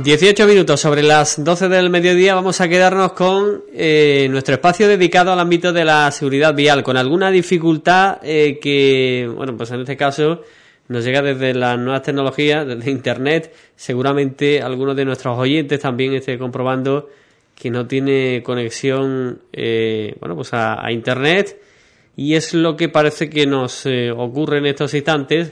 18 minutos sobre las 12 del mediodía. Vamos a quedarnos con nuestro espacio dedicado al ámbito de la seguridad vial, con alguna dificultad que, bueno, pues en este caso nos llega desde las nuevas tecnologías, desde Internet. Seguramente algunos de nuestros oyentes también esté comprobando que no tiene conexión pues a Internet, y es lo que parece que nos ocurre en estos instantes.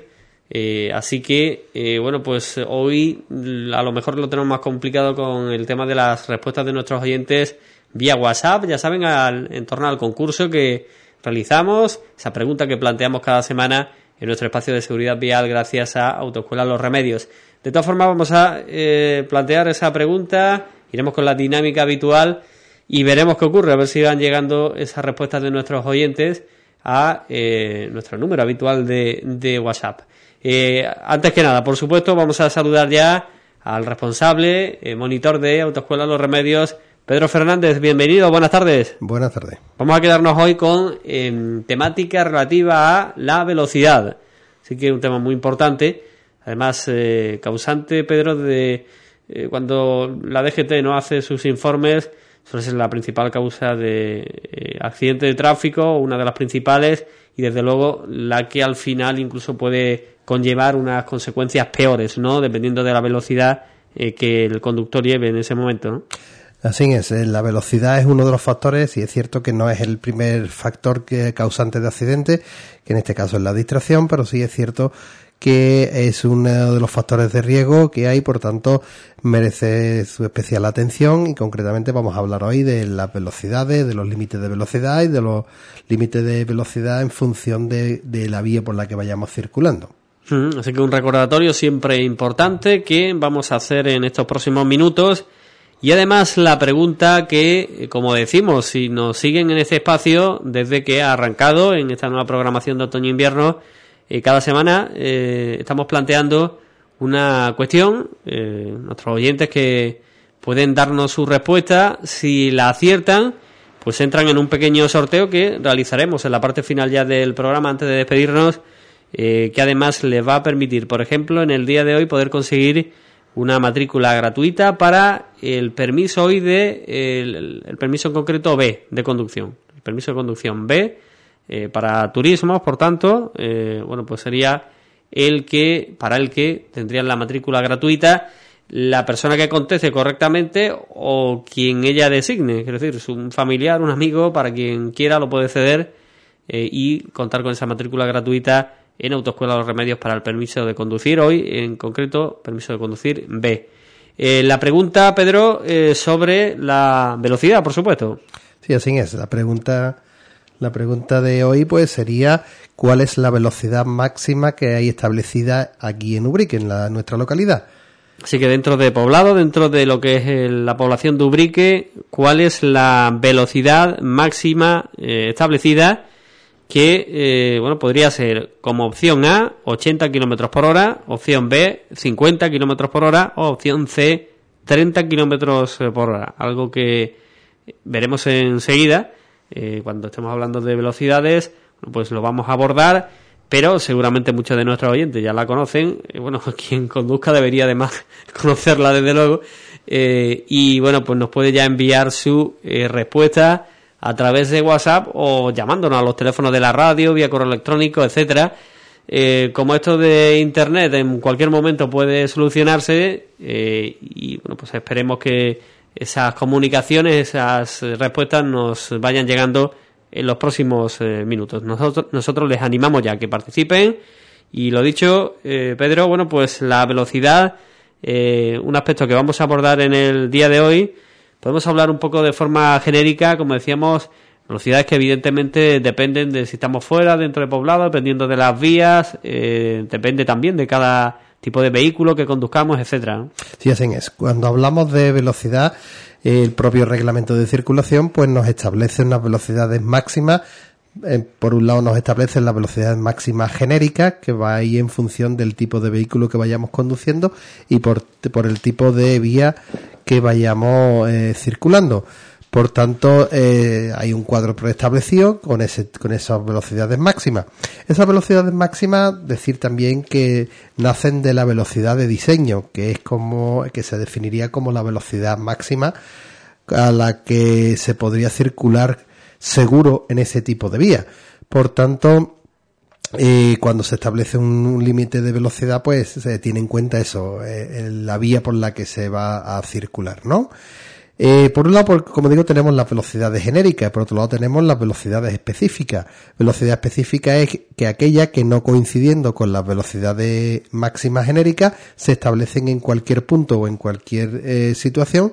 Así que pues hoy a lo mejor lo tenemos más complicado con el tema de las respuestas de nuestros oyentes vía WhatsApp. Ya saben, en torno al concurso que realizamos, esa pregunta que planteamos cada semana en nuestro espacio de seguridad vial gracias a Autoescuela Los Remedios. De todas formas, vamos a plantear esa pregunta, iremos con la dinámica habitual y veremos qué ocurre, a ver si van llegando esas respuestas de nuestros oyentes a nuestro número habitual de WhatsApp. Antes que nada, por supuesto, vamos a saludar ya al responsable, monitor de Autoescuela Los Remedios, Pedro Fernández. Bienvenido, buenas tardes. Buenas tardes. Vamos a quedarnos hoy con temática relativa a la velocidad. Así que un tema muy importante, además causante, Pedro, de cuando la DGT no hace sus informes, suele ser la principal causa de accidente de tráfico, una de las principales, y desde luego la que al final incluso puede conllevar unas consecuencias peores, ¿no?, dependiendo de la velocidad que el conductor lleve en ese momento, ¿no? Así es, la velocidad es uno de los factores, y es cierto que no es el primer factor causante de accidente, que en este caso es la distracción, pero sí es cierto que es uno de los factores de riesgo que hay, por tanto merece su especial atención, y concretamente vamos a hablar hoy de las velocidades, de los límites de velocidad y de los límites de velocidad en función de la vía por la que vayamos circulando. Así que un recordatorio siempre importante que vamos a hacer en estos próximos minutos, y además la pregunta que, como decimos, si nos siguen en este espacio desde que ha arrancado en esta nueva programación de otoño-invierno, cada semana estamos planteando una cuestión, nuestros oyentes que pueden darnos su respuesta. Si la aciertan, pues entran en un pequeño sorteo que realizaremos en la parte final ya del programa antes de despedirnos, que además les va a permitir, por ejemplo, en el día de hoy poder conseguir una matrícula gratuita para el permiso hoy el permiso en concreto B de conducción, el permiso de conducción B para turismos. Por tanto, pues sería para el que tendrían la matrícula gratuita la persona que conteste correctamente o quien ella designe, es decir, un familiar, un amigo, para quien quiera lo puede ceder y contar con esa matrícula gratuita en Autoescuela Los Remedios para el permiso de conducir, hoy en concreto permiso de conducir B. La pregunta, Pedro, sobre la velocidad, por supuesto. Sí, así es. La pregunta de hoy pues sería: ¿cuál es la velocidad máxima que hay establecida aquí en Ubrique, en nuestra localidad? Así que dentro de Poblado, dentro de lo que es la población de Ubrique, ¿cuál es la velocidad máxima establecida? Que podría ser como opción A 80 km por hora, opción B 50 km por hora o opción C 30 km por hora. Algo que veremos enseguida cuando estemos hablando de velocidades, pues lo vamos a abordar, pero seguramente muchos de nuestros oyentes ya la conocen. Quien conduzca debería además conocerla desde luego, y pues nos puede ya enviar su respuesta a través de WhatsApp o llamándonos a los teléfonos de la radio, vía correo electrónico, etcétera. Como esto de Internet en cualquier momento puede solucionarse, pues esperemos que esas comunicaciones, esas respuestas nos vayan llegando en los próximos minutos. Nosotros les animamos ya a que participen, y lo dicho, Pedro, pues la velocidad, un aspecto que vamos a abordar en el día de hoy. Podemos hablar un poco de forma genérica, como decíamos, velocidades que evidentemente dependen de si estamos fuera, dentro de Poblado, dependiendo de las vías, depende también de cada tipo de vehículo que conduzcamos, etcétera. Sí, así es. Cuando hablamos de velocidad, el propio reglamento de circulación pues nos establece unas velocidades máximas. Por un lado nos establecen las velocidades máximas genéricas, que va ahí en función del tipo de vehículo que vayamos conduciendo y por el tipo de vía que vayamos circulando. Por tanto, hay un cuadro preestablecido con esas velocidades máximas. Esas velocidades máximas, decir también que nacen de la velocidad de diseño, que se definiría como la velocidad máxima a la que se podría circular seguro en ese tipo de vía. Por tanto, cuando se establece un límite de velocidad, pues se tiene en cuenta eso, la vía por la que se va a circular, ¿no? Por un lado, como digo, tenemos las velocidades genéricas, por otro lado tenemos las velocidades específicas. Velocidad específica es que aquella que no coincidiendo con las velocidades máximas genéricas se establecen en cualquier punto o en cualquier situación,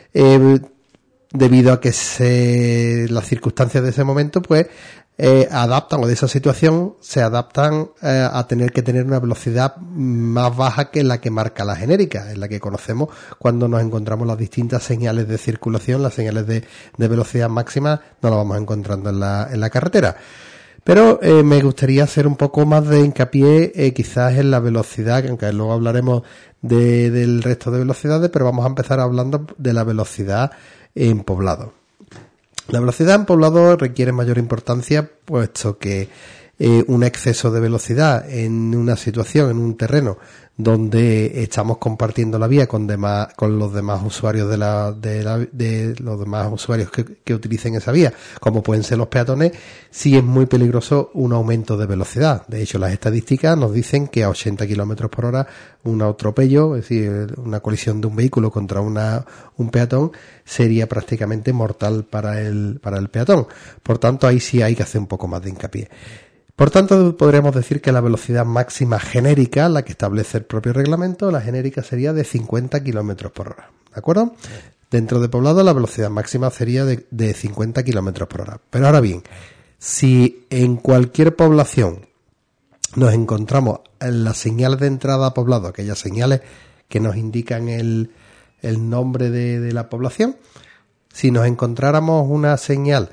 debido a que las circunstancias de ese momento pues adaptan, o de esa situación se adaptan a tener que tener una velocidad más baja que la que marca la genérica, en la que conocemos cuando nos encontramos las distintas señales de circulación. Las señales de velocidad máxima no las vamos encontrando en la carretera. Pero me gustaría hacer un poco más de hincapié quizás en la velocidad, aunque luego hablaremos del resto de velocidades, pero vamos a empezar hablando de la velocidad en poblado. La velocidad en poblado requiere mayor importancia, puesto que un exceso de velocidad en una situación, en un terreno donde estamos compartiendo la vía con los demás usuarios de los demás usuarios que utilicen esa vía, como pueden ser los peatones, sí es muy peligroso un aumento de velocidad. De hecho, las estadísticas nos dicen que a 80 kilómetros por hora un atropello, es decir, una colisión de un vehículo contra un peatón, sería prácticamente mortal para el peatón. Por tanto, ahí sí hay que hacer un poco más de hincapié. Por tanto, podríamos decir que la velocidad máxima genérica, la que establece el propio reglamento, la genérica sería de 50 kilómetros por hora. ¿De acuerdo? Dentro de poblado, la velocidad máxima sería de 50 kilómetros por hora. Pero ahora bien, si en cualquier población nos encontramos en las señales de entrada a poblado, aquellas señales que nos indican el nombre de la población, si nos encontráramos una señal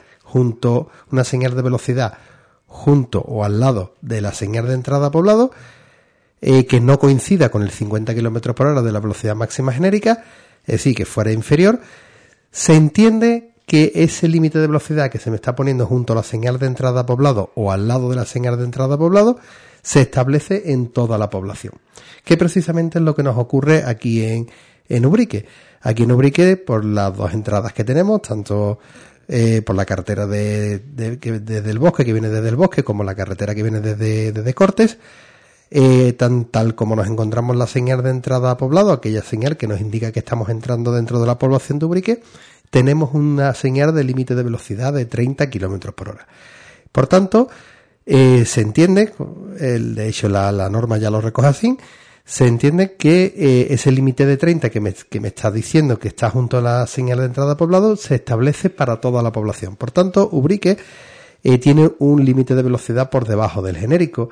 de velocidad junto o al lado de la señal de entrada a poblado, que no coincida con el 50 km por hora de la velocidad máxima genérica, es decir, que fuera inferior, se entiende que ese límite de velocidad que se me está poniendo junto a la señal de entrada a poblado o al lado de la señal de entrada a poblado se establece en toda la población, que precisamente es lo que nos ocurre aquí en Ubrique. Aquí en Ubrique, por las dos entradas que tenemos, tanto por la carretera desde el bosque, que viene desde el bosque, como la carretera que viene desde Cortes, tal como nos encontramos la señal de entrada a poblado, aquella señal que nos indica que estamos entrando dentro de la población de Ubrique, tenemos una señal de límite de velocidad de 30 kilómetros por hora. Por tanto, se entiende, de hecho la norma ya lo recoge así, se entiende que ese límite de 30 que me está diciendo que está junto a la señal de entrada a poblado se establece para toda la población. Por tanto, Ubrique tiene un límite de velocidad por debajo del genérico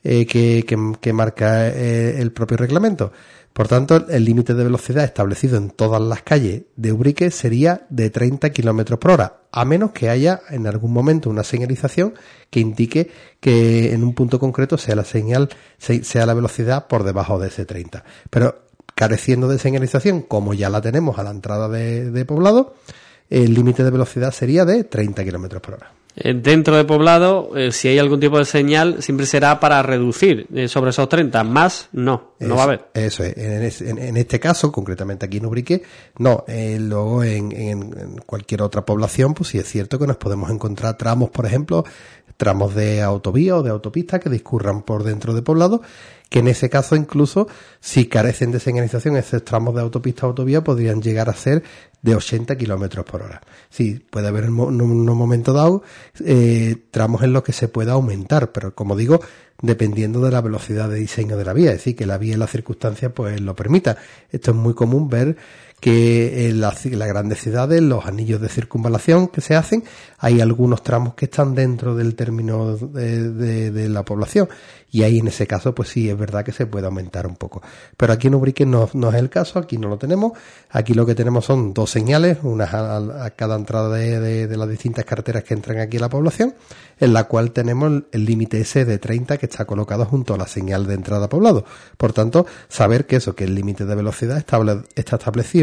que marca el propio reglamento. Por tanto, el límite de velocidad establecido en todas las calles de Ubrique sería de 30 kilómetros por hora, a menos que haya en algún momento una señalización que indique que en un punto concreto sea la velocidad por debajo de ese 30. Pero careciendo de señalización, como ya la tenemos a la entrada de poblado, el límite de velocidad sería de 30 kilómetros por hora. Dentro de poblado, si hay algún tipo de señal, siempre será para reducir sobre esos 30, más no va a haber. Eso es, en este caso, concretamente aquí en Ubrique, no. Luego en cualquier otra población, pues sí es cierto que nos podemos encontrar tramos, por ejemplo, tramos de autovía o de autopista que discurran por dentro de poblado, que en ese caso incluso, si carecen de señalización, esos tramos de autopista o autovía podrían llegar a ser de 80 kilómetros por hora. Sí, puede haber en un momento dado tramos en los que se pueda aumentar, pero como digo, dependiendo de la velocidad de diseño de la vía, es decir, que la vía y las circunstancias pues lo permita. Esto es muy común ver que en las grandes ciudades, los anillos de circunvalación que se hacen, hay algunos tramos que están dentro del término de la población, y ahí en ese caso pues sí es verdad que se puede aumentar un poco, pero aquí en Ubrique no es el caso. Aquí no lo tenemos. Aquí lo que tenemos son dos señales, una a cada entrada de las distintas carreteras que entran aquí a la población, en la cual tenemos el límite ese de 30 que está colocado junto a la señal de entrada a poblado. Por tanto, saber que el límite de velocidad está establecido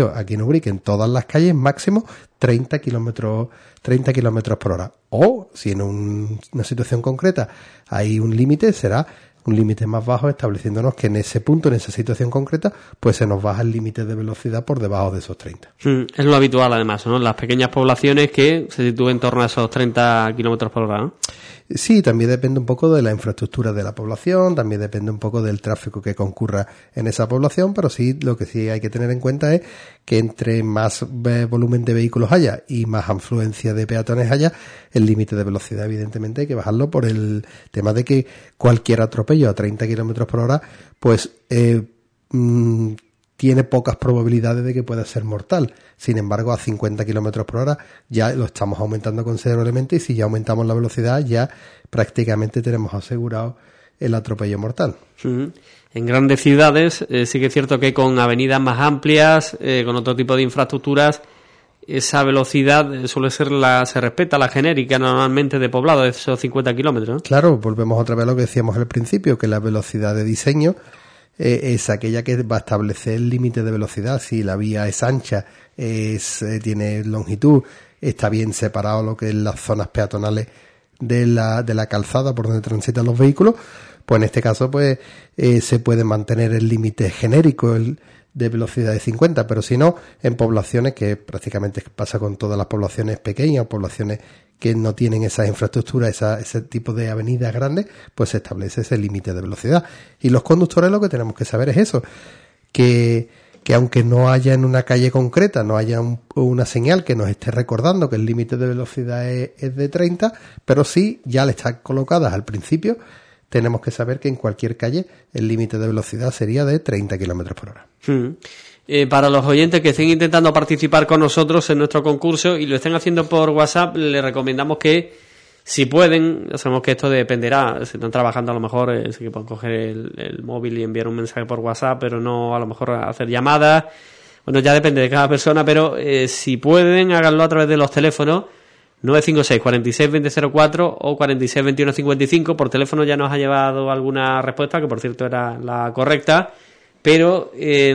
establecido aquí en Ubrique en todas las calles máximo 30 kilómetros por hora. O si en una situación concreta hay un límite, será un límite más bajo, estableciéndonos que en ese punto, en esa situación concreta, pues se nos baja el límite de velocidad por debajo de esos 30. Es lo habitual, además, ¿no? Las pequeñas poblaciones que se sitúen en torno a esos 30 kilómetros por hora, ¿no? Sí, también depende un poco de la infraestructura de la población, también depende un poco del tráfico que concurra en esa población, pero sí, lo que sí hay que tener en cuenta es que entre más volumen de vehículos haya y más afluencia de peatones haya, el límite de velocidad evidentemente hay que bajarlo por el tema de que cualquier atropello a 30 kilómetros por hora, pues tiene pocas probabilidades de que pueda ser mortal. Sin embargo, a 50 kilómetros por hora ya lo estamos aumentando considerablemente y si ya aumentamos la velocidad ya prácticamente tenemos asegurado el atropello mortal. En grandes ciudades sí que es cierto que con avenidas más amplias, con otro tipo de infraestructuras, esa velocidad suele ser se respeta la genérica normalmente de poblado, de esos 50 kilómetros, ¿no? Claro, volvemos otra vez a lo que decíamos al principio, que la velocidad de diseño es aquella que va a establecer el límite de velocidad. Si la vía es ancha, tiene longitud, está bien separado lo que es las zonas peatonales de la calzada por donde transitan los vehículos, pues en este caso pues se puede mantener el límite genérico de velocidad de 50, pero si no, en poblaciones, que prácticamente pasa con todas las poblaciones pequeñas, poblaciones que no tienen esas infraestructuras, ese tipo de avenidas grandes, pues se establece ese límite de velocidad. Y los conductores lo que tenemos que saber es eso, que aunque no haya en una calle concreta, no haya una señal que nos esté recordando que el límite de velocidad es de 30, pero sí ya le están colocadas al principio, tenemos que saber que en cualquier calle el límite de velocidad sería de 30 kilómetros por hora. Para los oyentes que estén intentando participar con nosotros en nuestro concurso y lo estén haciendo por WhatsApp, les recomendamos que, si pueden, ya sabemos que esto dependerá, si están trabajando a lo mejor, sí que pueden coger el móvil y enviar un mensaje por WhatsApp, pero no a lo mejor hacer llamadas. Bueno, ya depende de cada persona, pero si pueden, háganlo a través de los teléfonos 956 46 2004 o 46 21 55. Por teléfono ya nos ha llevado alguna respuesta, que por cierto era la correcta, pero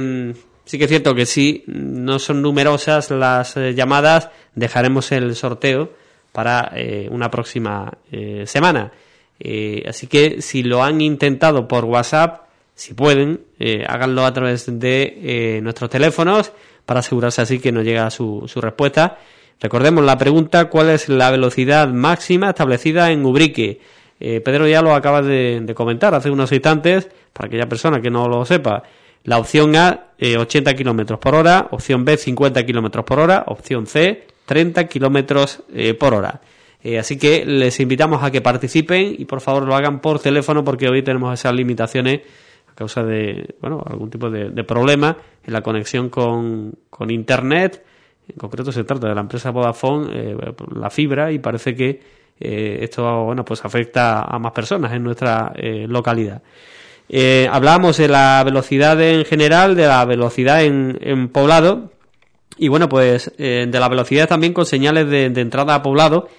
sí que es cierto que si no son numerosas las llamadas, dejaremos el sorteo para una próxima semana. Así que si lo han intentado por WhatsApp, si pueden, háganlo a través de nuestros teléfonos para asegurarse así que nos llega su respuesta. Recordemos la pregunta: ¿cuál es la velocidad máxima establecida en Ubrique? Pedro ya lo acaba de comentar hace unos instantes, para aquella persona que no lo sepa. La opción A, 80 kilómetros por hora, opción B, 50 kilómetros por hora, opción C, 30 kilómetros por hora. Así que les invitamos a que participen y por favor lo hagan por teléfono, porque hoy tenemos esas limitaciones a causa de algún tipo de problema en la conexión con internet. En concreto se trata de la empresa Vodafone, la fibra, y parece que esto pues afecta a más personas en nuestra localidad. Hablábamos de la velocidad en general, de la velocidad en poblado, y bueno, pues de la velocidad también con señales de entrada a poblado.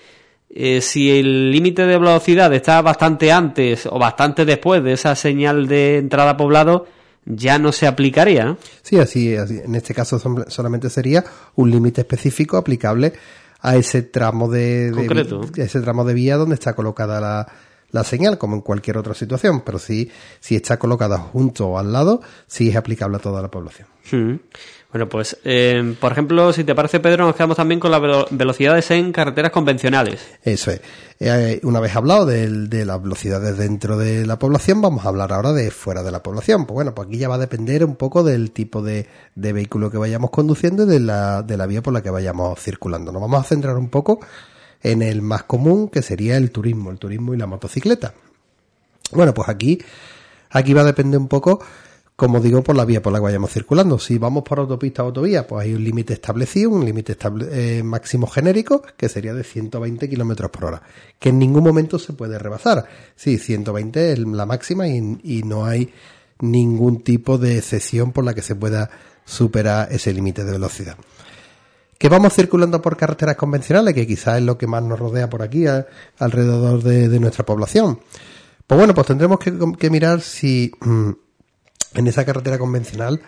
Si el límite de velocidad está bastante antes o bastante después de esa señal de entrada a poblado, ya no se aplicaría, ¿no? Sí, así. En este caso solamente sería un límite específico aplicable a ese tramo de vía donde está colocada la señal, como en cualquier otra situación, pero si está colocada junto o al lado, sí es aplicable a toda la población. Bueno, pues, por ejemplo, si te parece, Pedro, nos quedamos también con las velocidades en carreteras convencionales. Eso es. Una vez hablado de las velocidades dentro de la población, vamos a hablar ahora de fuera de la población. Pues bueno, pues aquí ya va a depender un poco del tipo de vehículo que vayamos conduciendo y de la vía por la que vayamos circulando. Nos vamos a centrar un poco en el más común, que sería el turismo y la motocicleta. Bueno, pues aquí va a depender un poco, como digo, por la vía por la que vayamos circulando. Si vamos por autopista o autovía, pues hay un límite establecido, un límite máximo genérico, que sería de 120 kilómetros por hora, que en ningún momento se puede rebasar. Sí, 120 es la máxima y no hay ningún tipo de excepción por la que se pueda superar ese límite de velocidad. Que vamos circulando por carreteras convencionales, que quizás es lo que más nos rodea por aquí, alrededor de nuestra población. Pues bueno, pues tendremos que mirar si en esa carretera convencional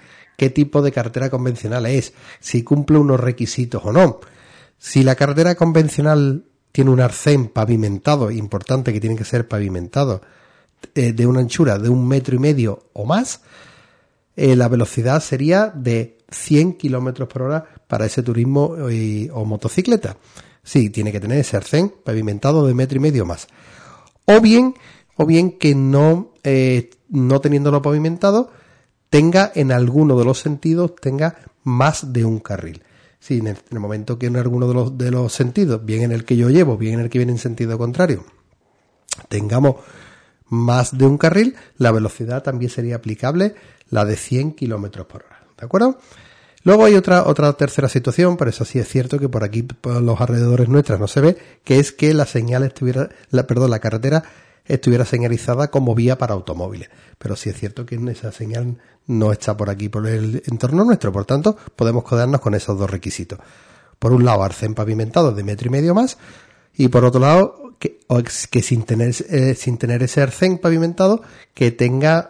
qué tipo de carretera convencional es, si cumple unos requisitos o no. Si la carretera convencional tiene un arcén pavimentado, importante que tiene que ser pavimentado, de una anchura de 1,5 metros o más, la velocidad sería de 100 kilómetros por hora para ese turismo o motocicleta. Sí, tiene que tener ese arcén pavimentado de 1,5 metros o más. O bien que no teniéndolo pavimentado, tenga en alguno de los sentidos, tenga más de un carril. Si en el momento que en alguno de los sentidos, bien en el que yo llevo, bien en el que viene en sentido contrario, tengamos más de un carril, la velocidad también sería aplicable, la de 100 kilómetros por hora. ¿De acuerdo? Luego hay otra tercera situación, pero eso sí es cierto que por aquí, por los alrededores nuestras, no se ve, que es que la carretera estuviera señalizada como vía para automóviles. Pero sí es cierto que esa señal no está por aquí, por el entorno nuestro. Por tanto, podemos quedarnos con esos dos requisitos. Por un lado, arcén pavimentado de 1,5 metros más, y por otro lado, que sin tener ese arcén pavimentado, que tenga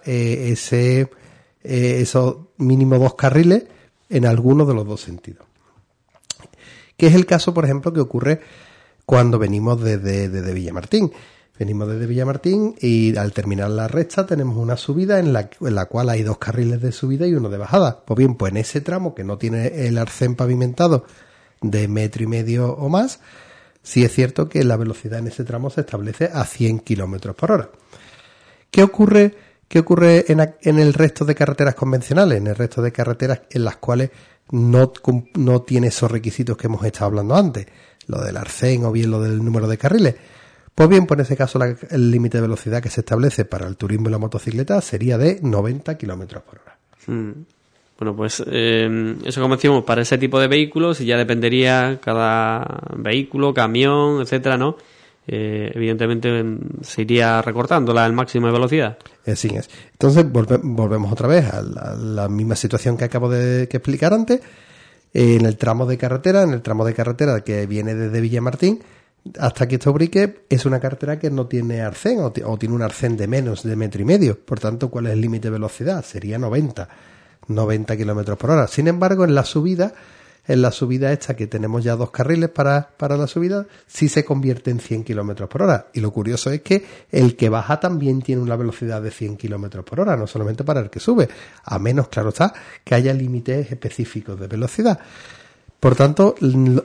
esos mínimo 2 carriles en alguno de los dos sentidos. Que es el caso, por ejemplo, que ocurre cuando venimos desde Villamartín. Venimos desde Villamartín y al terminar la recta tenemos una subida en la cual hay 2 carriles de subida y uno de bajada. Pues bien, pues en ese tramo que no tiene el arcén pavimentado de 1,5 metros o más, sí es cierto que la velocidad en ese tramo se establece a 100 kilómetros por hora. ¿Qué ocurre en el resto de carreteras convencionales? En el resto de carreteras en las cuales no tiene esos requisitos que hemos estado hablando antes, lo del arcén o bien lo del número de carriles. Pues bien, pues en ese caso el límite de velocidad que se establece para el turismo y la motocicleta sería de 90 kilómetros por hora. Bueno, pues eso, como decíamos, para ese tipo de vehículos, y ya dependería cada vehículo, camión, etcétera, ¿no? Evidentemente se iría recortando el máximo de velocidad. Así es. Entonces volvemos otra vez a la misma situación que acabo de explicar antes. En el tramo de carretera que viene desde Villamartín hasta aquí está Ubrique, es una carretera que no tiene arcén o tiene un arcén de menos de 1,5 metros. Por tanto, ¿cuál es el límite de velocidad? Sería 90 kilómetros por hora. Sin embargo, en la subida esta que tenemos ya 2 carriles para la subida, sí se convierte en 100 kilómetros por hora. Y lo curioso es que el que baja también tiene una velocidad de 100 kilómetros por hora, no solamente para el que sube, a menos, claro está, que haya límites específicos de velocidad. Por tanto,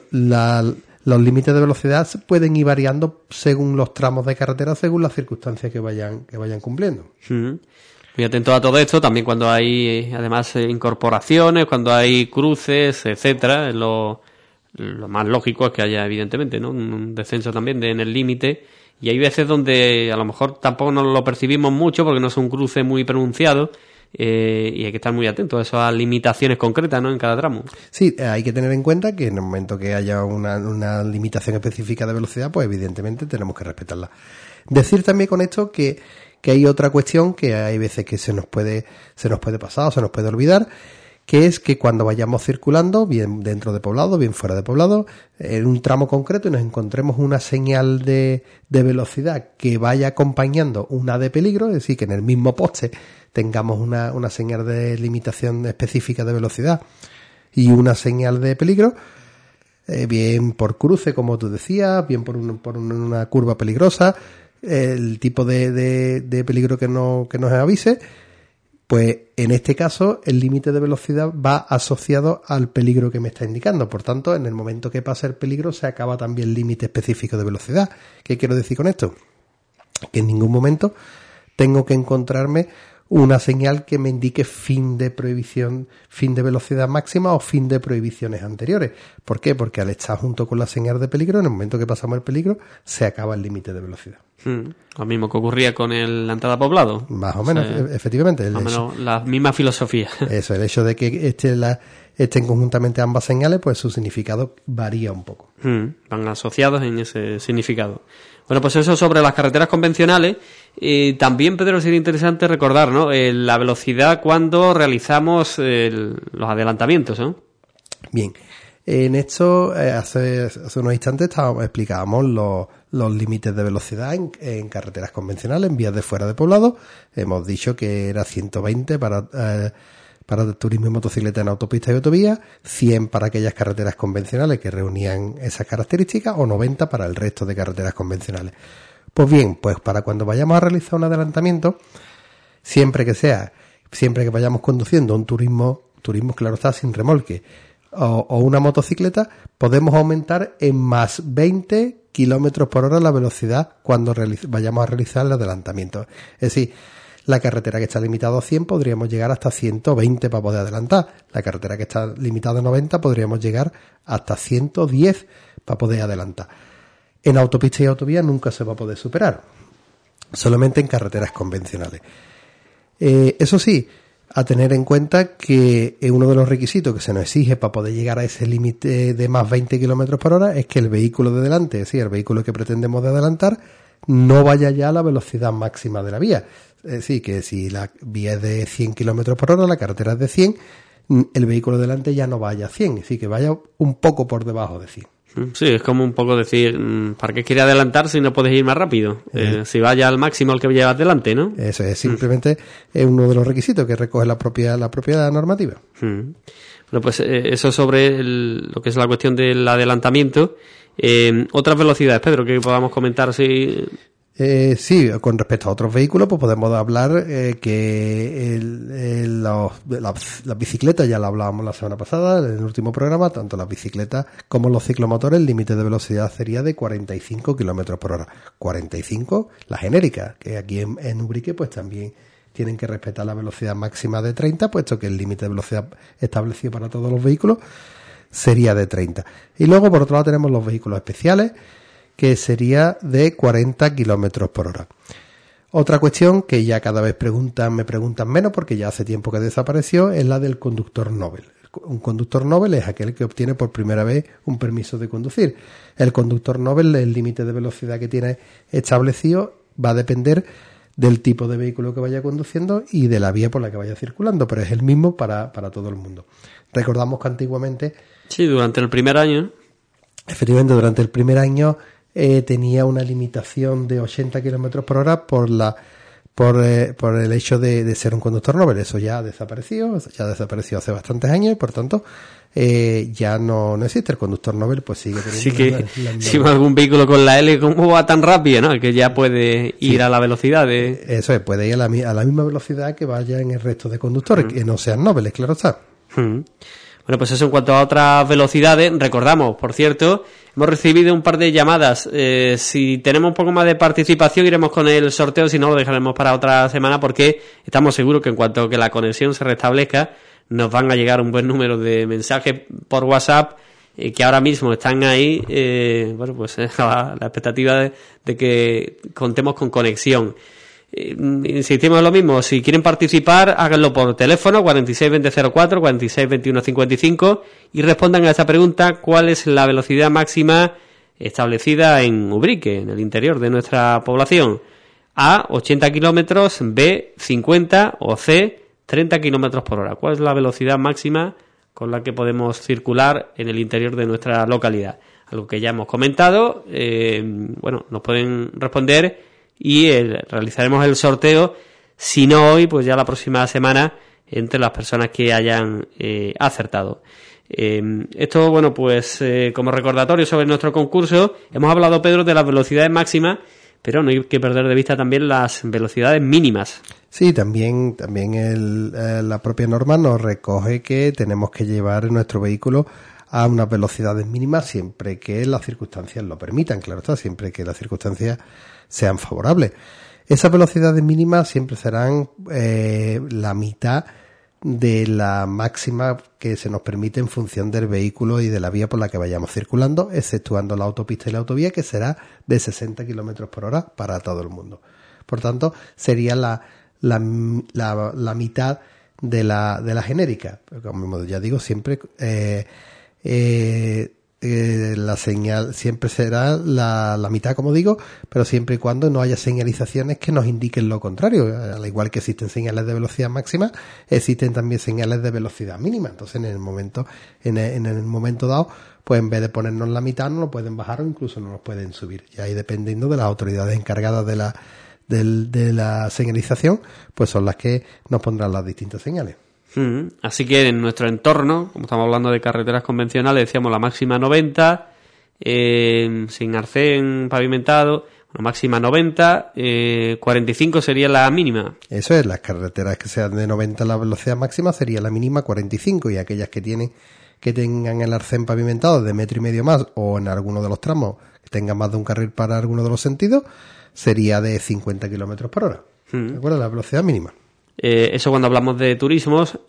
los límites de velocidad pueden ir variando según los tramos de carretera, según las circunstancias que vayan cumpliendo. Muy atento a todo esto, también cuando hay además incorporaciones, cuando hay cruces, etcétera, lo más lógico es que haya evidentemente, ¿no?, un descenso también en el límite, y hay veces donde a lo mejor tampoco nos lo percibimos mucho porque no es un cruce muy pronunciado. Y hay que estar muy atentos a esas limitaciones concretas, ¿no?, en cada tramo. Sí, hay que tener en cuenta que en el momento que haya una limitación específica de velocidad, pues evidentemente tenemos que respetarla. Decir también con esto que hay otra cuestión que hay veces que se nos puede pasar o se nos puede olvidar, que es que cuando vayamos circulando, bien dentro de poblado, bien fuera de poblado, en un tramo concreto y nos encontremos una señal de velocidad que vaya acompañando una de peligro, es decir, que en el mismo poste tengamos una señal de limitación específica de velocidad y una señal de peligro, bien por cruce, como tú decías, bien por una curva peligrosa, el tipo de peligro que nos avise, pues en este caso el límite de velocidad va asociado al peligro que me está indicando. Por tanto, en el momento que pasa el peligro se acaba también el límite específico de velocidad. ¿Qué quiero decir con esto? Que en ningún momento tengo que encontrarme una señal que me indique fin de prohibición, fin de velocidad máxima o fin de prohibiciones anteriores. ¿Por qué? Porque al estar junto con la señal de peligro, en el momento que pasamos el peligro, se acaba el límite de velocidad. Lo mismo que ocurría con la entrada a poblado. Más o menos, efectivamente. Más o menos la misma filosofía. Eso, el hecho de que estén conjuntamente ambas señales, pues su significado varía un poco. Van asociados en ese significado. Bueno, pues eso sobre las carreteras convencionales. También, Pedro, sería interesante recordar, ¿no?, la velocidad cuando realizamos los adelantamientos, ¿no? Bien, en esto hace unos instantes explicábamos los límites de velocidad en carreteras convencionales, en vías de fuera de poblado. Hemos dicho que era 120 para el turismo y motocicleta en autopistas y autovías, 100 para aquellas carreteras convencionales que reunían esas características o 90 para el resto de carreteras convencionales. Pues bien, pues para cuando vayamos a realizar un adelantamiento, siempre que vayamos conduciendo un turismo claro está, sin remolque, o una motocicleta, podemos aumentar en más 20 kilómetros por hora la velocidad cuando vayamos a realizar el adelantamiento. Es decir, la carretera que está limitada a 100 podríamos llegar hasta 120 para poder adelantar. La carretera que está limitada a 90 podríamos llegar hasta 110 para poder adelantar. En autopistas y autovías nunca se va a poder superar, solamente en carreteras convencionales. Eso sí, a tener en cuenta que uno de los requisitos que se nos exige para poder llegar a ese límite de más 20 kilómetros por hora es que el vehículo de delante, es decir, el vehículo que pretendemos de adelantar, no vaya ya a la velocidad máxima de la vía. Es decir, que si la vía es de 100 kilómetros por hora, la carretera es de 100, el vehículo de delante ya no vaya a 100, es decir, que vaya un poco por debajo de 100. Sí, es como un poco decir, ¿para qué quieres adelantar si no puedes ir más rápido? Si vaya al máximo al que llevas delante, ¿no? Eso es, simplemente es uno de los requisitos que recoge la propia normativa. Bueno, pues eso sobre lo que es la cuestión del adelantamiento. Otras velocidades, Pedro, que podamos comentar si... Sí, con respecto a otros vehículos, pues podemos hablar que las bicicletas, ya lo hablábamos la semana pasada, en el último programa, tanto las bicicletas como los ciclomotores, el límite de velocidad sería de 45 kilómetros por hora. 45, la genérica, que aquí en Ubrique pues también tienen que respetar la velocidad máxima de 30, puesto que el límite de velocidad establecido para todos los vehículos sería de 30. Y luego, por otro lado, tenemos los vehículos especiales, que sería de 40 kilómetros por hora. Otra cuestión que ya cada vez me preguntan menos, porque ya hace tiempo que desapareció, es la del conductor Nobel. Un conductor Nobel es aquel que obtiene por primera vez un permiso de conducir. El conductor Nobel, el límite de velocidad que tiene establecido va a depender del tipo de vehículo que vaya conduciendo y de la vía por la que vaya circulando, pero es el mismo para todo el mundo. Recordamos que antiguamente... Sí, durante el primer año. Efectivamente, durante el primer año tenía una limitación de 80 kilómetros por hora por el hecho de ser un conductor Nobel. Eso ya desapareció hace bastantes años y por tanto ya no existe. El conductor Nobel pues sigue teniendo... Sí que si algún vehículo con la L, ¿cómo va tan rápido, no? Que ya puede ir a la velocidad de... Eso es, puede ir a la misma velocidad que vaya en el resto de conductores, que no sean Nobel, claro está. Bueno, pues eso en cuanto a otras velocidades. Recordamos, por cierto, hemos recibido un par de llamadas. Si tenemos un poco más de participación, iremos con el sorteo. Si no, lo dejaremos para otra semana, porque estamos seguros que en cuanto que la conexión se restablezca, nos van a llegar un buen número de mensajes por WhatsApp que ahora mismo están ahí. Bueno, pues la expectativa de que contemos con conexión. Insistimos en lo mismo, si quieren participar háganlo por teléfono 462004, 462155 y respondan a esta pregunta: ¿cuál es la velocidad máxima establecida en Ubrique, en el interior de nuestra población? A, 80 kilómetros, B, 50 o C, 30 kilómetros por hora. ¿Cuál es la velocidad máxima con la que podemos circular en el interior de nuestra localidad? Algo que ya hemos comentado. Bueno, nos pueden responder y realizaremos el sorteo, si no hoy, pues ya la próxima semana, entre las personas que hayan acertado. Esto, bueno, pues como recordatorio sobre nuestro concurso, hemos hablado, Pedro, de las velocidades máximas, pero no hay que perder de vista también las velocidades mínimas. Sí, también la propia norma nos recoge que tenemos que llevar nuestro vehículo a unas velocidades mínimas siempre que las circunstancias lo permitan, claro está, siempre que las circunstancias sean favorables. Esas velocidades mínimas siempre serán la mitad de la máxima que se nos permite en función del vehículo y de la vía por la que vayamos circulando, exceptuando la autopista y la autovía, que será de 60 kilómetros por hora para todo el mundo. Por tanto, sería la mitad de la genérica. Como ya digo, siempre la señal siempre será la mitad, como digo, pero siempre y cuando no haya señalizaciones que nos indiquen lo contrario. Al igual que existen señales de velocidad máxima, existen también señales de velocidad mínima. Entonces, en el momento dado, pues en vez de ponernos la mitad, nos lo pueden bajar o incluso nos lo pueden subir. Y ahí, dependiendo de las autoridades encargadas de la señalización, pues son las que nos pondrán las distintas señales. Así que en nuestro entorno, como estamos hablando de carreteras convencionales, decíamos la máxima 90, sin arcén pavimentado, máxima 90, 45 sería la mínima. Eso es, las carreteras que sean de 90 la velocidad máxima sería la mínima 45, y aquellas que tengan el arcén pavimentado de 1,5 metros más, o en alguno de los tramos que tengan más de un carril para alguno de los sentidos, sería de 50 kilómetros por hora. ¿De acuerdo? La velocidad mínima. Eso cuando hablamos de turismos.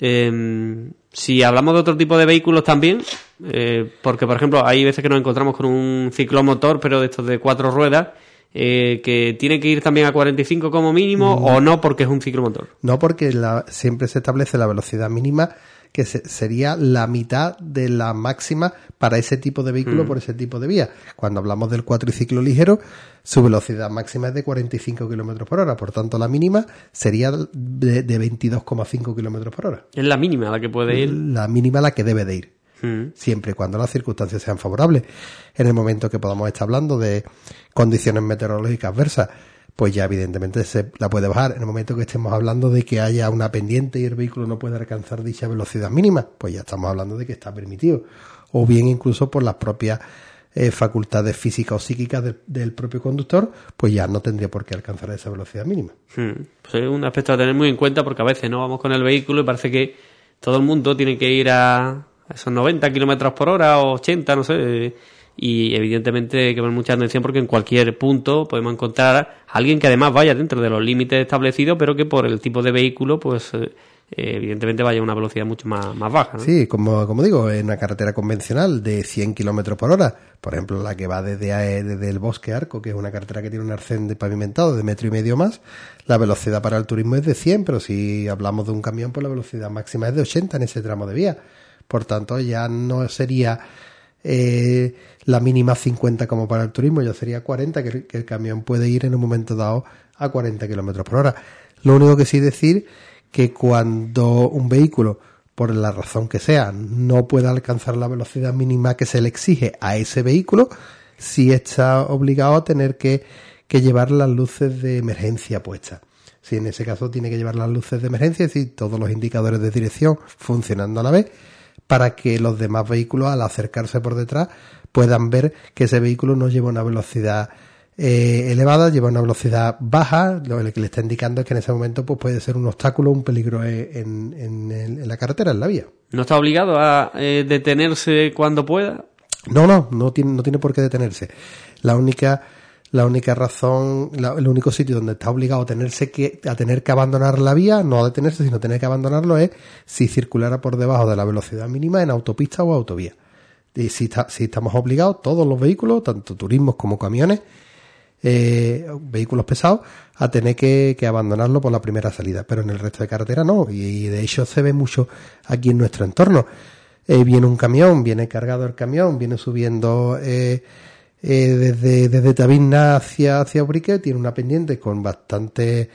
Si hablamos de otro tipo de vehículos también, porque por ejemplo hay veces que nos encontramos con un ciclomotor, pero de estos de 4 ruedas, que tiene que ir también a 45 como mínimo, o no, porque es un ciclomotor. No, porque siempre se establece la velocidad mínima, que sería la mitad de la máxima para ese tipo de vehículo por ese tipo de vía. Cuando hablamos del cuatriciclo ligero, su velocidad máxima es de 45 kilómetros por hora, por tanto la mínima sería de 22,5 kilómetros por hora. Es la mínima la que puede ir. La mínima la que debe de ir. Siempre y cuando las circunstancias sean favorables. En el momento que podamos estar hablando de condiciones meteorológicas adversas, pues ya evidentemente se la puede bajar. En el momento que estemos hablando de que haya una pendiente y el vehículo no puede alcanzar dicha velocidad mínima, pues ya estamos hablando de que está permitido. O bien incluso por las propias facultades físicas o psíquicas del propio conductor, pues ya no tendría por qué alcanzar esa velocidad mínima. Pues es un aspecto a tener muy en cuenta, porque a veces no vamos con el vehículo y parece que todo el mundo tiene que ir a esos 90 kilómetros por hora o 80, no sé. Y evidentemente hay que poner mucha atención, porque en cualquier punto podemos encontrar a alguien que además vaya dentro de los límites establecidos, pero que por el tipo de vehículo, pues evidentemente vaya a una velocidad mucho más baja, ¿no? Sí, como digo, en una carretera convencional de 100 kilómetros por hora, por ejemplo la que va desde el Bosque Arco, que es una carretera que tiene un arcén de pavimentado de 1,5 metros más, la velocidad para el turismo es de 100, pero si hablamos de un camión, pues la velocidad máxima es de 80 en ese tramo de vía. Por tanto, ya no sería la mínima 50 como para el turismo, ya sería 40, que el camión puede ir en un momento dado a 40 kilómetros por hora. Lo único que sí decir que cuando un vehículo, por la razón que sea, no pueda alcanzar la velocidad mínima que se le exige a ese vehículo, sí está obligado a tener que llevar las luces de emergencia puestas. Si en ese caso tiene que llevar las luces de emergencia, es decir, todos los indicadores de dirección funcionando a la vez, para que los demás vehículos, al acercarse por detrás, puedan ver que ese vehículo no lleva una velocidad elevada, lleva una velocidad baja. Lo que le está indicando es que en ese momento pues puede ser un obstáculo, un peligro en la carretera, en la vía. ¿No está obligado a detenerse cuando pueda? No tiene por qué detenerse. La única razón, el único sitio donde está obligado a tener que abandonar la vía, no a detenerse, sino tener que abandonarlo, es si circulara por debajo de la velocidad mínima en autopista o autovía. Y si estamos obligados, todos los vehículos, tanto turismos como camiones, vehículos pesados, a tener que abandonarlo por la primera salida, pero en el resto de carretera no, y de hecho se ve mucho aquí en nuestro entorno. Viene un camión, viene cargado el camión, viene subiendo desde Tabirna hacia Ubrique, tiene una pendiente con bastante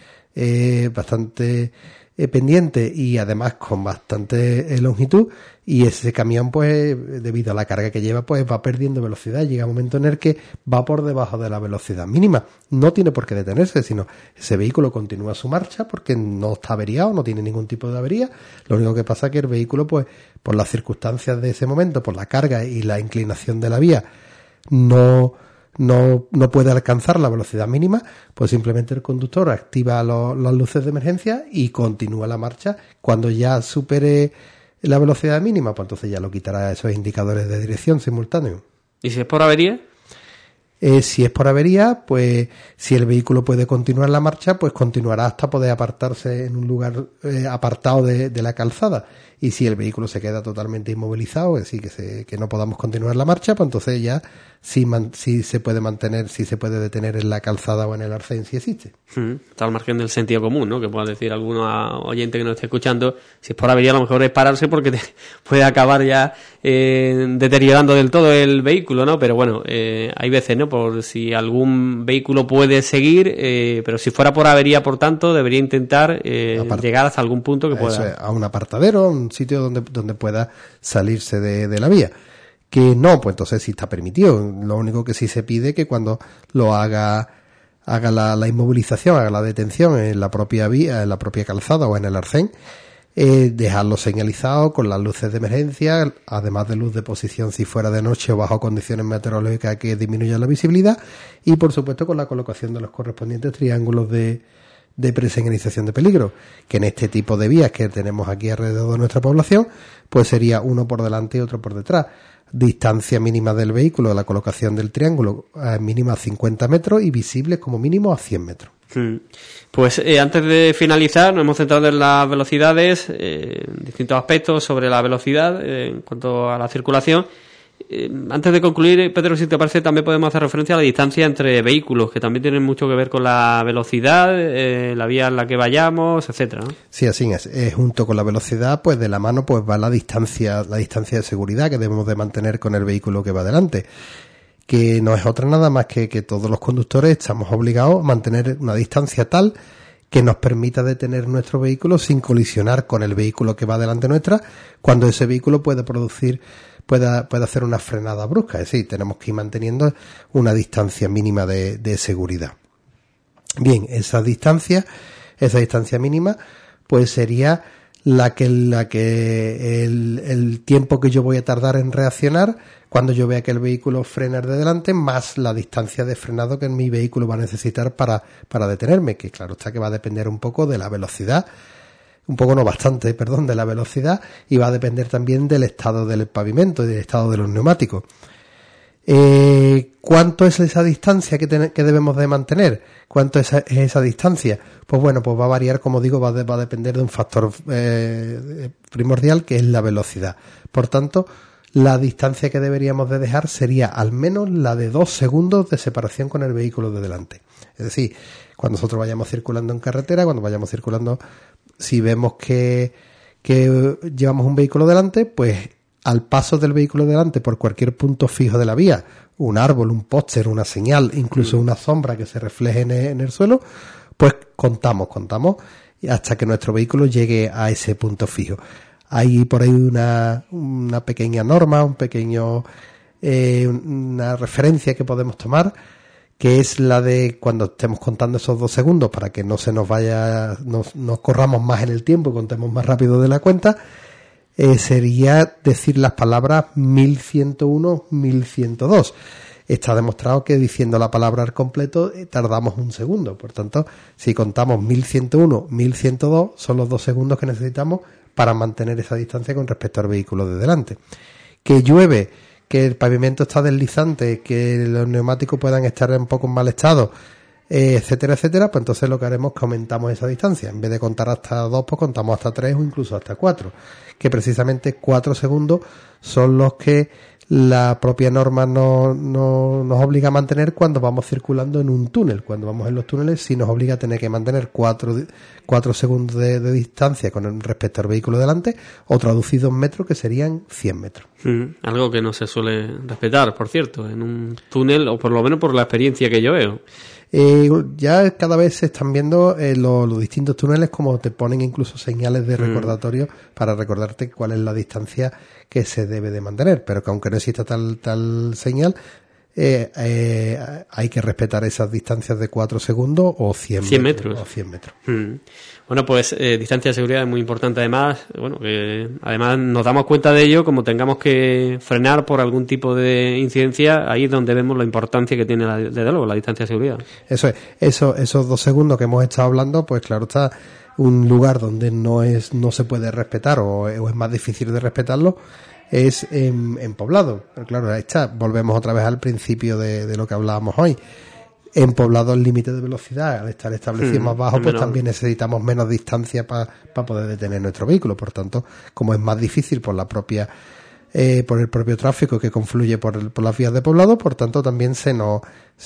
pendiente y además con bastante longitud, y ese camión, pues debido a la carga que lleva, pues va perdiendo velocidad. Llega un momento en el que va por debajo de la velocidad mínima. No tiene por qué detenerse, sino ese vehículo continúa su marcha porque no está averiado, no tiene ningún tipo de avería. Lo único que pasa es que el vehículo, pues por las circunstancias de ese momento, por la carga y la inclinación de la vía, no puede alcanzar la velocidad mínima, pues simplemente el conductor activa las luces de emergencia y continúa la marcha. Cuando ya supere la velocidad mínima, pues entonces ya lo quitará esos indicadores de dirección simultáneos. ¿Y si es por avería? Si es por avería, pues si el vehículo puede continuar la marcha, pues continuará hasta poder apartarse en un lugar apartado de la calzada. Y si el vehículo se queda totalmente inmovilizado, es decir, que no podamos continuar la marcha, pues entonces ya sí se puede mantener, sí se puede detener en la calzada o en el arcén, si existe. Está al margen del sentido común, ¿no? Que pueda decir alguno oyente que nos esté escuchando, si es por avería, a lo mejor es pararse porque puede acabar ya deteriorando del todo el vehículo, ¿no? Pero bueno, hay veces, ¿no? Por si algún vehículo puede seguir, pero si fuera por avería, por tanto, debería intentar llegar hasta algún punto que pueda. Eso es, a un apartadero, a un sitio donde pueda salirse de la vía. Que no, pues entonces sí está permitido. Lo único que sí se pide es que cuando lo haga la inmovilización, haga la detención en la propia vía, en la propia calzada o en el arcén, dejarlo señalizado con las luces de emergencia, además de luz de posición si fuera de noche o bajo condiciones meteorológicas que disminuyan la visibilidad, y por supuesto con la colocación de los correspondientes triángulos de preseñalización de peligro, que en este tipo de vías que tenemos aquí alrededor de nuestra población, pues sería uno por delante y otro por detrás. Distancia mínima del vehículo de la colocación del triángulo mínima a 50 metros y visible como mínimo a 100 metros. Pues antes de finalizar, nos hemos centrado en las velocidades, distintos aspectos sobre la velocidad en cuanto a la circulación. Antes de concluir, Pedro, si te parece, también podemos hacer referencia a la distancia entre vehículos, que también tienen mucho que ver con la velocidad, la vía en la que vayamos, etcétera, ¿no? Sí, así es. Junto con la velocidad, pues de la mano pues va la distancia de seguridad que debemos de mantener con el vehículo que va delante, que no es otra nada más que todos los conductores estamos obligados a mantener una distancia tal que nos permita detener nuestro vehículo sin colisionar con el vehículo que va delante nuestra, cuando ese vehículo puede hacer una frenada brusca. Es decir, tenemos que ir manteniendo una distancia mínima de seguridad. Bien, esa distancia mínima pues sería la que el tiempo que yo voy a tardar en reaccionar cuando yo vea que el vehículo frena de delante, más la distancia de frenado que mi vehículo va a necesitar para detenerme, que claro está que va a depender un poco de la velocidad, de la velocidad, y va a depender también del estado del pavimento y del estado de los neumáticos. ¿Cuánto es esa distancia que debemos de mantener? ¿Cuánto es esa distancia? Pues bueno, pues va a variar, como digo, va a depender de un factor primordial, que es la velocidad. Por tanto, la distancia que deberíamos de dejar sería al menos la de 2 segundos de separación con el vehículo de delante. Es decir, cuando nosotros vayamos circulando en carretera, si vemos que llevamos un vehículo delante, pues al paso del vehículo delante por cualquier punto fijo de la vía, un árbol, un póster, una señal, incluso una sombra que se refleje en el suelo, pues contamos hasta que nuestro vehículo llegue a ese punto fijo. Hay por ahí una pequeña norma, una referencia que podemos tomar, que es la de cuando estemos contando esos 2 segundos, para que no se nos vaya, no corramos más en el tiempo y contemos más rápido de la cuenta, sería decir las palabras 1101, 1102. Está demostrado que diciendo la palabra al completo tardamos 1 segundo. Por tanto, si contamos 1101, 1102, son los 2 segundos que necesitamos para mantener esa distancia con respecto al vehículo de delante. Que llueve, que el pavimento está deslizante, que los neumáticos puedan estar un poco en mal estado, etcétera, etcétera, pues entonces lo que haremos es que aumentamos esa distancia. En vez de contar hasta 2, pues contamos hasta 3 o incluso hasta 4, que precisamente 4 segundos son los que la propia norma nos obliga a mantener cuando vamos circulando en un túnel. Cuando vamos en los túneles sí nos obliga a tener que mantener 4 segundos de distancia con respecto al vehículo delante, o traducido en metros, que serían 100 metros. Algo que no se suele respetar, por cierto, en un túnel, o por lo menos por la experiencia que yo veo. Ya cada vez se están viendo los distintos túneles, como te ponen incluso señales de recordatorio para recordarte cuál es la distancia que se debe de mantener, pero que aunque no exista tal señal, hay que respetar esas distancias de 4 segundos o 100 metros. O 100 metros. Bueno, pues distancia de seguridad es muy importante, además. Bueno, además nos damos cuenta de ello, como tengamos que frenar por algún tipo de incidencia, ahí es donde vemos la importancia que tiene desde luego la distancia de seguridad. Eso es, esos 2 segundos que hemos estado hablando, pues claro está, un lugar donde no se puede respetar o es más difícil de respetarlo es en poblado. Pero claro, ahí está, volvemos otra vez al principio de lo que hablábamos hoy. En poblado el límite de velocidad, al estar establecido más bajo, pues también necesitamos menos distancia para poder detener nuestro vehículo. Por tanto, como es más difícil por el propio tráfico que confluye por las vías de poblado, por tanto también no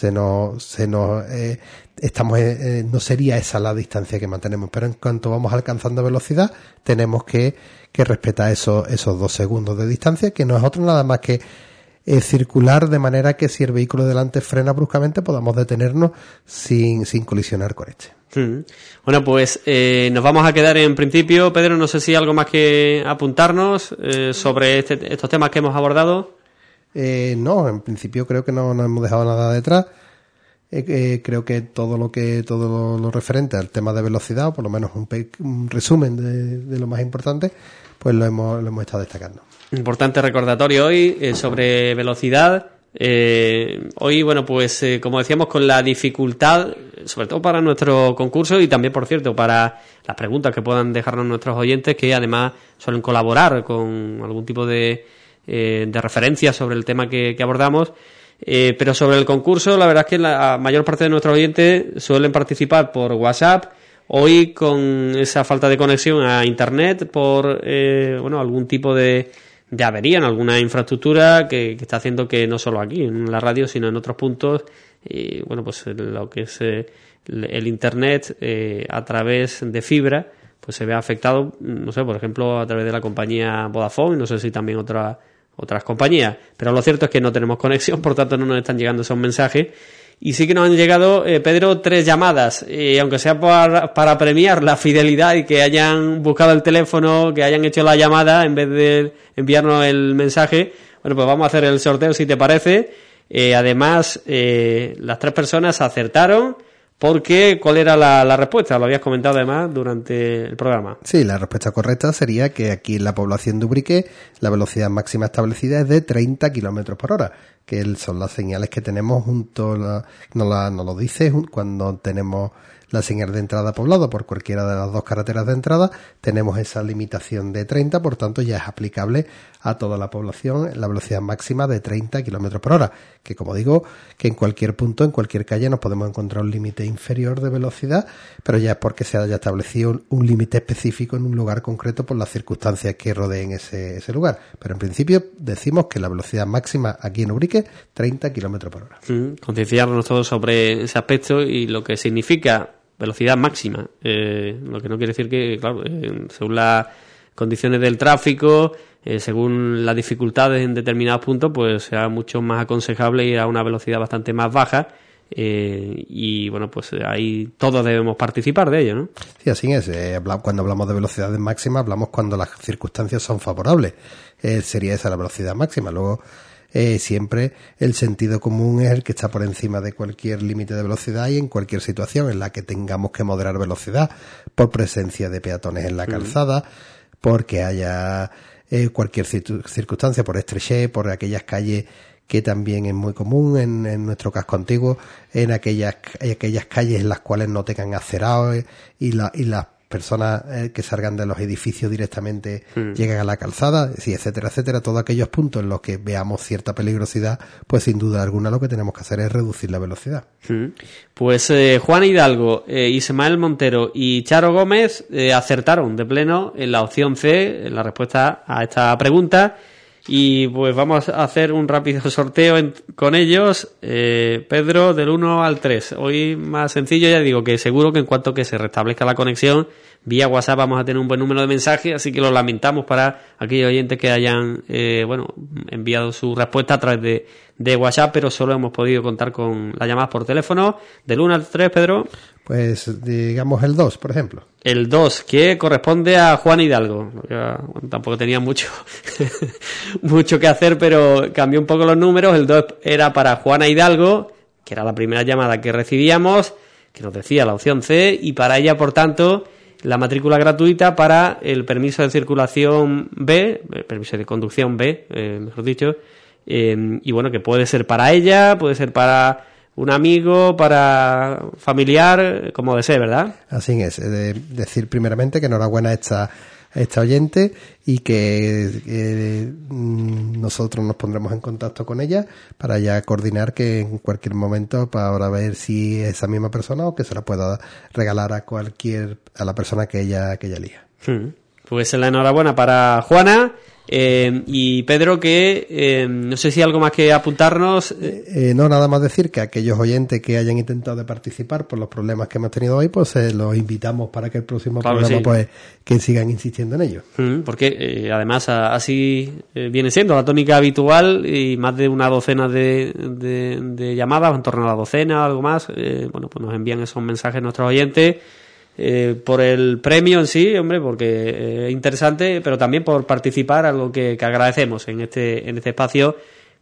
sería esa la distancia que mantenemos. Pero en cuanto vamos alcanzando velocidad, tenemos que respetar esos 2 segundos de distancia, que no es otro nada más que circular de manera que si el vehículo delante frena bruscamente podamos detenernos sin colisionar con este. Bueno, pues nos vamos a quedar en principio. Pedro, no sé si hay algo más que apuntarnos sobre estos temas que hemos abordado. No, en principio creo que no hemos dejado nada detrás. creo que todo lo referente al tema de velocidad, o por lo menos un resumen de lo más importante, pues lo hemos estado destacando. Importante recordatorio hoy sobre velocidad. Hoy, bueno, pues como decíamos, con la dificultad, sobre todo para nuestro concurso y también, por cierto, para las preguntas que puedan dejarnos nuestros oyentes, que además suelen colaborar con algún tipo de referencia sobre el tema que abordamos. Pero sobre el concurso, la verdad es que la mayor parte de nuestros oyentes suelen participar por WhatsApp. Hoy, con esa falta de conexión a Internet por algún tipo de avería en alguna infraestructura que está haciendo que no solo aquí en la radio, sino en otros puntos, pues lo que es el Internet a través de fibra, pues se ve afectado, no sé, por ejemplo, a través de la compañía Vodafone, no sé si también otras compañías, pero lo cierto es que no tenemos conexión, por tanto no nos están llegando esos mensajes. Y sí que nos han llegado, Pedro, 3 llamadas, aunque sea para premiar la fidelidad y que hayan buscado el teléfono, que hayan hecho la llamada en vez de enviarnos el mensaje. Bueno, pues vamos a hacer el sorteo, si te parece. Además, las 3 personas acertaron, porque ¿cuál era la respuesta? Lo habías comentado además durante el programa. Sí, la respuesta correcta sería que aquí en la población de Ubrique la velocidad máxima establecida es de 30 kilómetros por hora, que son las señales que tenemos nos lo dice cuando tenemos la señal de entrada poblado por cualquiera de las 2 carreteras de entrada, tenemos esa limitación de 30, por tanto ya es aplicable a toda la población la velocidad máxima de 30 kilómetros por hora, que como digo, que en cualquier punto, en cualquier calle nos podemos encontrar un límite inferior de velocidad, pero ya es porque se haya establecido un límite específico en un lugar concreto por las circunstancias que rodeen ese lugar. Pero en principio decimos que la velocidad máxima aquí en Ubrique, 30 kilómetros por hora. Concienciarnos todos sobre ese aspecto y lo que significa velocidad máxima, lo que no quiere decir que, claro, según las condiciones del tráfico, según las dificultades en determinados puntos, pues será mucho más aconsejable ir a una velocidad bastante más baja, y bueno, pues ahí todos debemos participar de ello, ¿no? Sí, así es. Cuando hablamos de velocidades máximas, hablamos cuando las circunstancias son favorables. Sería esa la velocidad máxima. Luego, siempre el sentido común es el que está por encima de cualquier límite de velocidad y en cualquier situación en la que tengamos que moderar velocidad por presencia de peatones en la calzada, porque haya cualquier circunstancia, por estrechez, por aquellas calles que también es muy común en nuestro casco antiguo, en aquellas calles en las cuales no tengan acerados y las personas que salgan de los edificios directamente llegan a la calzada, sí, etcétera, etcétera. Todos aquellos puntos en los que veamos cierta peligrosidad, pues sin duda alguna lo que tenemos que hacer es reducir la velocidad. Pues Juan Hidalgo, Ismael Montero y Charo Gómez acertaron de pleno en la opción C, en la respuesta a esta pregunta. Y pues vamos a hacer un rápido sorteo con ellos, Pedro, del 1 al 3. Hoy más sencillo, ya digo que seguro que en cuanto que se restablezca la conexión vía WhatsApp vamos a tener un buen número de mensajes, así que lo lamentamos para aquellos oyentes que hayan enviado su respuesta a través de WhatsApp, pero solo hemos podido contar con las llamadas por teléfono. Del 1 al 3, Pedro. Pues digamos el 2, por ejemplo. El 2, que corresponde a Juan Hidalgo. Tampoco tenía mucho que hacer, pero cambió un poco los números. El 2 era para Juana Hidalgo, que era la primera llamada que recibíamos, que nos decía la opción C, y para ella, por tanto, la matrícula gratuita para el permiso de circulación B, el permiso de conducción B, mejor dicho, y bueno, que puede ser para ella, puede ser para un amigo, para familiar, como desee, ¿verdad? Así es. Decir primeramente que enhorabuena a esta oyente y que nosotros nos pondremos en contacto con ella para ya coordinar que en cualquier momento para ver si es esa misma persona o que se la pueda regalar a la persona que ella elija. Pues la enhorabuena para Juana. Y Pedro, que no sé si algo más que apuntarnos. No, nada más decir que aquellos oyentes que hayan intentado de participar por los problemas que hemos tenido hoy, pues los invitamos para que el próximo programa sí, pues que sigan insistiendo en ello. Porque además así viene siendo la tónica habitual, y más de una docena de llamadas, en torno a la docena, algo más, pues nos envían esos mensajes nuestros oyentes. Por el premio en sí, hombre, porque es interesante, pero también por participar, algo que agradecemos en este espacio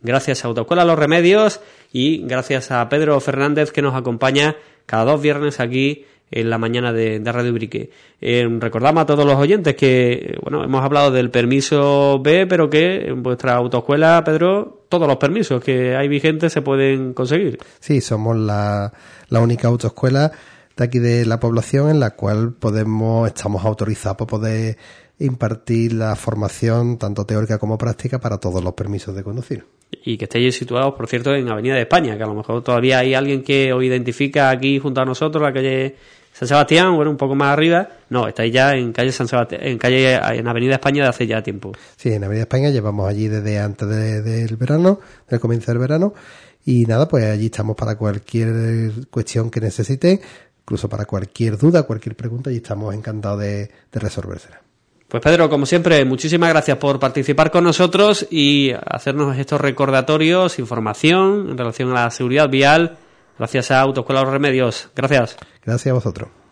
gracias a Autoescuela Los Remedios y gracias a Pedro Fernández, que nos acompaña cada 2 viernes aquí en la mañana de Radio Ubrique. Recordamos a todos los oyentes que, bueno, hemos hablado del permiso B, pero que en vuestra autoescuela, Pedro, todos los permisos que hay vigentes se pueden conseguir. Sí, somos la única autoescuela de aquí de la población en la cual estamos autorizados para poder impartir la formación tanto teórica como práctica para todos los permisos de conducir. Y que estéis situados, por cierto, en Avenida de España, que a lo mejor todavía hay alguien que os identifica aquí junto a nosotros, la calle San Sebastián, bueno, un poco más arriba. No, estáis ya en calle San Sebastián, en Avenida España de hace ya tiempo. Sí, en Avenida España llevamos allí desde antes del verano, del comienzo del verano, y nada, pues allí estamos para cualquier cuestión que necesiten, incluso para cualquier duda, cualquier pregunta, y estamos encantados de resolvérsela. Pues Pedro, como siempre, muchísimas gracias por participar con nosotros y hacernos estos recordatorios, información en relación a la seguridad vial. Gracias a Autoescuela Los Remedios. Gracias. Gracias a vosotros.